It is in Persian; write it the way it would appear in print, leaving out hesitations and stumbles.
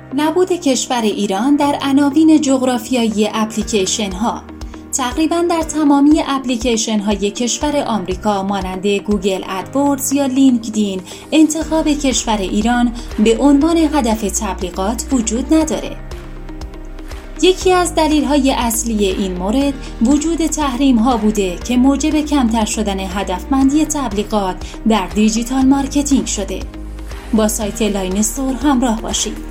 نبود کشور ایران در عناوین جغرافیایی اپلیکیشن ها. تقریباً در تمامی اپلیکیشن های کشور آمریکا مانند گوگل ادوردز یا لینکدین انتخاب کشور ایران به عنوان هدف تبلیغات وجود نداره. یکی از دلایل اصلی این مورد وجود تحریم ها بوده که موجب کمتر شدن هدفمندی تبلیغات در دیجیتال مارکتینگ شده. با سایت لاین استور همراه باشید.